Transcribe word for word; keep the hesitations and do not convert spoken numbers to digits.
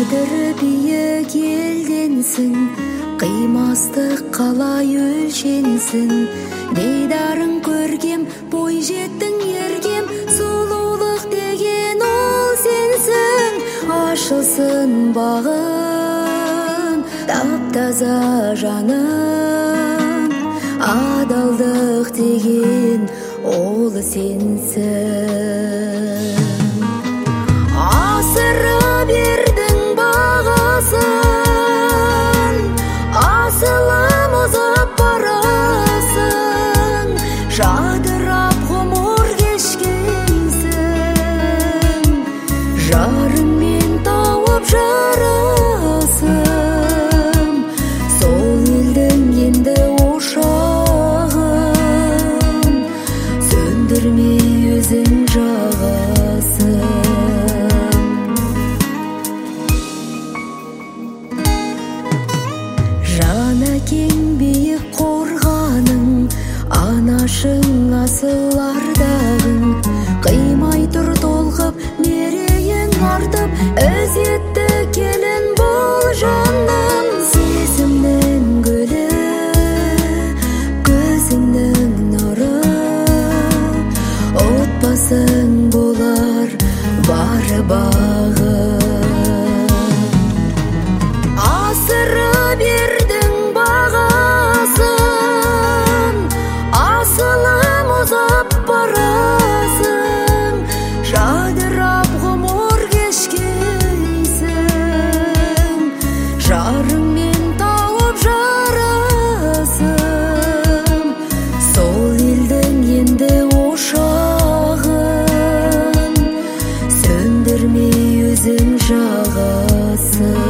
Шатыр биік елденсің, қимастық қалай өлшенсің. Дейдарын көргем, бой жеттің ергем, сұлулық деген ол сенсің. Ашылсын бағын, таптаза жаным, адалдық деген ол сенсің. Асыра бердің бағасын, асылым ұзап барасың. Жадырап ғұмыр кешкенсің, жарыңмен тауып жарасым. Сол елдің енді ошағын, сөндірмей өзің жағасың. Жана кең биік қорғаның, анашың асыл ардағың. Қимай тұр толқып, мерейің артып, ізетті келін бол жаным. Сезімнің гүлі, көзіңнің нұры, отбасың болар бары бағы. Асыра бердің бағасын, асылым ұзап барасың. Жадырап ғұмыр кешкенсің, жарыңмен тауып жарасым. Сол елдің енді ошағын, сөндірмей өзің жағасың.